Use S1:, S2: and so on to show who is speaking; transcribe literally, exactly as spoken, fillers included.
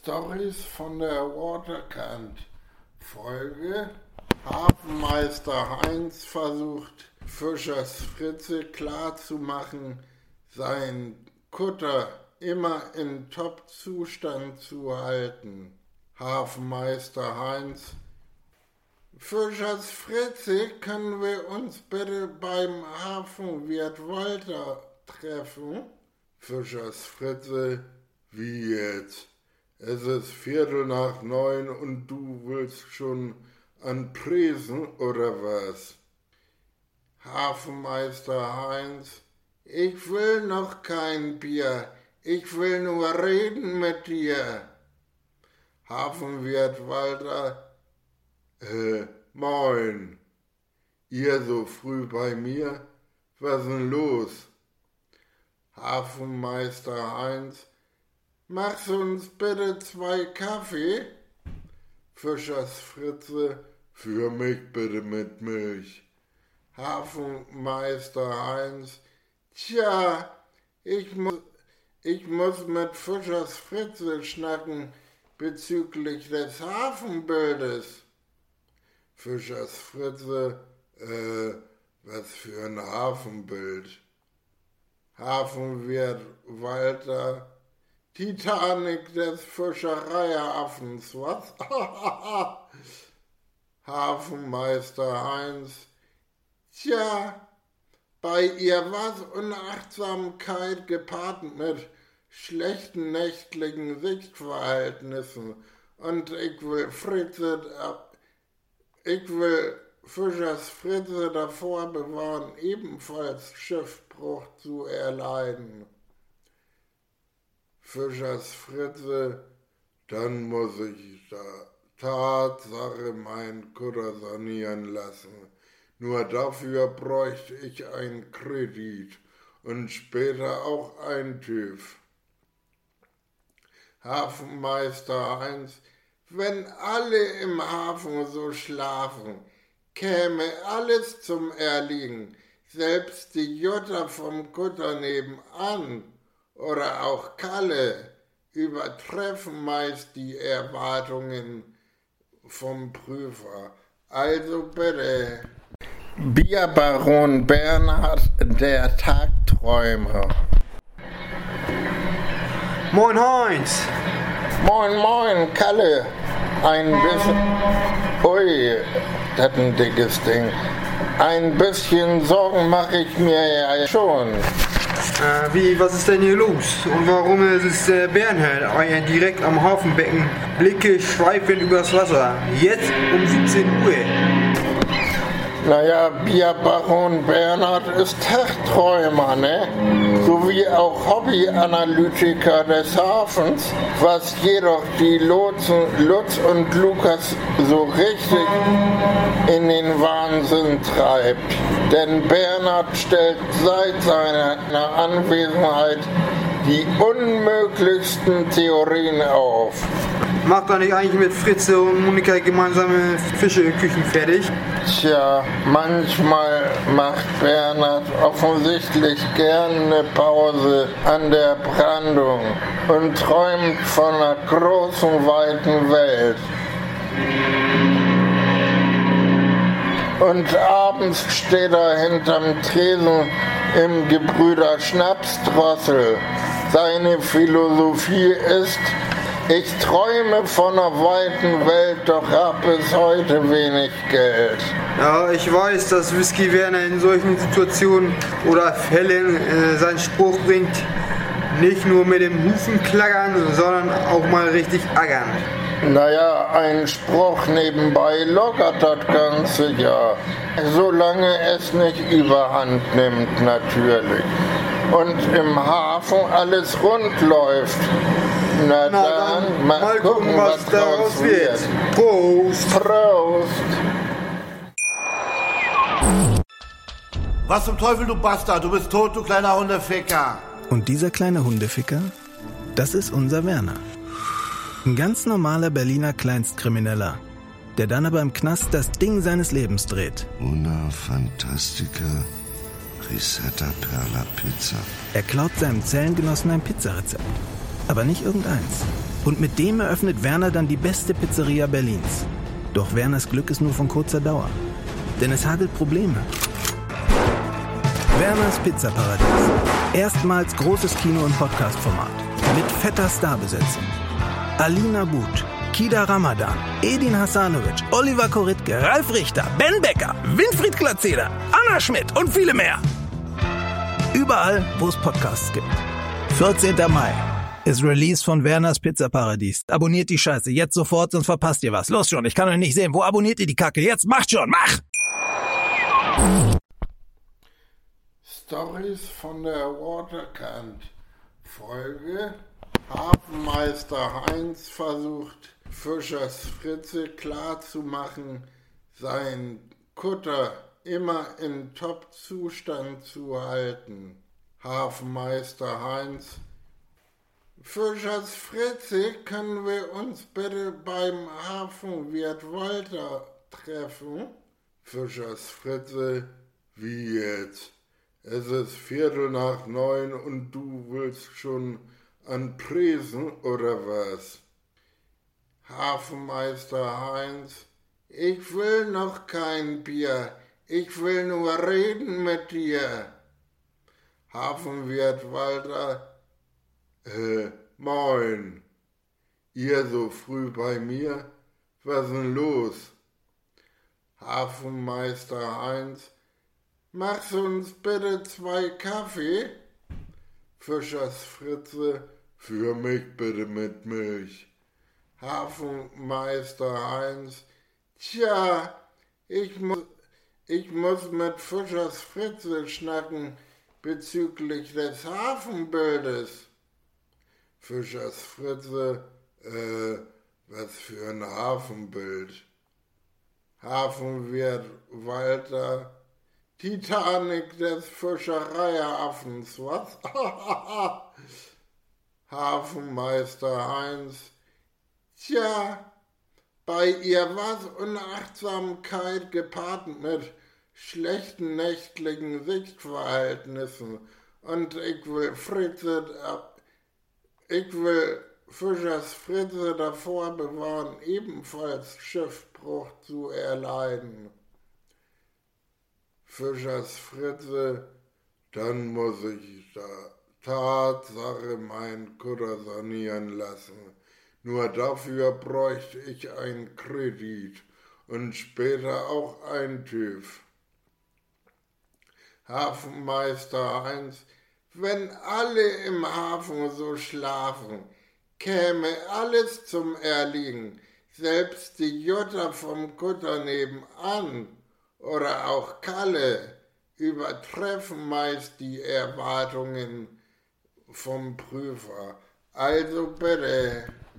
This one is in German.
S1: Storys von der Waterkant-Folge. Hafenmeister Heinz versucht, Fischers Fritze klarzumachen, seinen Kutter immer in Top-Zustand zu halten. Hafenmeister Heinz: Fischers Fritze, können wir uns bitte beim Hafenwirt Walter treffen? Fischers Fritze: Wie jetzt? Es ist Viertel nach neun und du willst schon an Tresen oder was? Hafenmeister Heinz: Ich will noch kein Bier, ich will nur reden mit dir. Hafenwirt Walter: Äh, moin. Ihr so früh bei mir? Was ist denn los? Hafenmeister Heinz: Machst du uns bitte zwei Kaffee? Fischers Fritze: Für mich bitte mit Milch. Hafenmeister Heinz: Tja, ich muss, ich muss mit Fischers Fritze schnacken bezüglich des Hafenbildes. Fischers Fritze: Äh, was für ein Hafenbild? Hafenwirt Walter: Titanic des Fischereihaffens, was? Hafenmeister Heinz: Tja, bei ihr war's Unachtsamkeit gepaart mit schlechten nächtlichen Sichtverhältnissen und ich will Fritze, ich will Fischers Fritze davor bewahren, ebenfalls Schiffbruch zu erleiden. Fischers Fritze: Dann muss ich da Tatsache meinen Kutter sanieren lassen. Nur dafür bräuchte ich einen Kredit und später auch einen TÜV. Hafenmeister Heinz: Wenn alle im Hafen so schlafen, käme alles zum Erliegen, selbst die Jutta vom Kutter nebenan oder auch Kalle übertreffen meist die Erwartungen vom Prüfer. Also bitte. Bierbaron Bernhard, der Tagträumer.
S2: Moin Heinz.
S1: Moin, moin, Kalle. Ein bisschen... Ui, das ist ein dickes Ding. Ein bisschen Sorgen mache ich mir ja schon.
S2: Äh, wie, was ist denn hier los? Und warum ist der Bernhard direkt am Hafenbecken? Blicke schweifen übers Wasser. Jetzt um siebzehn Uhr.
S1: Naja, Bierbaron Bernhard ist Tagträumer, ne? Sowie auch Hobbyanalytiker des Hafens, was jedoch die Lotsen Lutz und Lukas so richtig in den Wahnsinn treibt. Denn Bernhard stellt seit seiner Anwesenheit die unmöglichsten Theorien auf.
S2: Macht er nicht eigentlich mit Fritze und Monika gemeinsame Fischeküchen fertig?
S1: Tja, manchmal macht Bernhard offensichtlich gern eine Pause an der Brandung und träumt von einer großen, weiten Welt. Und abends steht er hinterm Tresen im Gebrüder Schnapsdrossel. Seine Philosophie ist: Ich träume von einer weiten Welt, doch hab bis heute wenig Geld.
S2: Ja, ich weiß, dass Whisky Werner in solchen Situationen oder Fällen äh, seinen Spruch bringt, nicht nur mit dem Hufen klackern, sondern auch mal richtig ackern.
S1: Naja, ein Spruch nebenbei lockert das Ganze ja, solange es nicht überhand nimmt natürlich. Und im Hafen alles rund läuft. Na,
S2: Na
S1: dann,
S2: dann,
S1: mal,
S2: mal gucken,
S1: gucken,
S2: was, was daraus wird. wird. Prost!
S1: Prost!
S3: Was zum Teufel, du Bastard? Du bist tot, du kleiner Hundeficker.
S4: Und dieser kleine Hundeficker, das ist unser Werner. Ein ganz normaler Berliner Kleinstkrimineller, der dann aber im Knast das Ding seines Lebens dreht.
S5: Una Fantastica Risetta Perla Pizza.
S4: Er klaut seinem Zellengenossen ein Pizzarezept. Aber nicht irgendeins. Und mit dem eröffnet Werner dann die beste Pizzeria Berlins. Doch Werners Glück ist nur von kurzer Dauer. Denn es hagelt Probleme. Werners Pizzaparadies. Erstmals großes Kino- und Podcast-Format. Mit fetter Starbesetzung. Alina But, Kida Ramadan, Edin Hasanovic, Oliver Koritke, Ralf Richter, Ben Becker, Winfried Glatzeder, Anna Schmidt und viele mehr. Überall, wo es Podcasts gibt. vierzehnten Mai ist Release von Werners Pizzaparadies. Abonniert die Scheiße jetzt sofort, sonst verpasst ihr was. Los schon, ich kann euch nicht sehen. Wo abonniert ihr die Kacke? Jetzt macht schon, mach!
S1: Storys von der Waterkant-Folge. Hafenmeister Heinz versucht, Fischers Fritze klarzumachen, seinen Kutter immer in Top-Zustand zu halten. Hafenmeister Heinz: Fischers Fritze, können wir uns bitte beim Hafenwirt Walter treffen? Fischers Fritze: Wie jetzt? Es ist Viertel nach neun und du willst schon an Tresen oder was? Hafenmeister Heinz: Ich will noch kein Bier, ich will nur reden mit dir. Hafenwirt Walter: Äh, moin. Ihr so früh bei mir? Was ist denn los? Hafenmeister Heinz: Machst uns bitte zwei Kaffee? Fischers Fritze: Für mich bitte mit Milch. Hafenmeister Heinz: Tja, ich muss, ich muss mit Fischers Fritze schnacken bezüglich des Hafenbildes. Fischers Fritze: Äh, was für ein Hafenbild? Hafenwirt Walter: Titanic des Fischereiaffens, was? Hafenmeister Heinz: Tja, bei ihr war's Unachtsamkeit gepaart mit schlechten nächtlichen Sichtverhältnissen und ich will Fritze, ich will Fischers Fritze davor bewahren, ebenfalls Schiffbruch zu erleiden. Fischers Fritze: Dann muss ich da Tatsache meinen Kutter sanieren lassen. Nur dafür bräuchte ich einen Kredit und später auch einen TÜV. Hafenmeister Heinz: Wenn alle im Hafen so schlafen, käme alles zum Erliegen, selbst die Jutta vom Kutter nebenan oder auch Kalle übertreffen meist die Erwartungen vom Prüfer. Also bitte.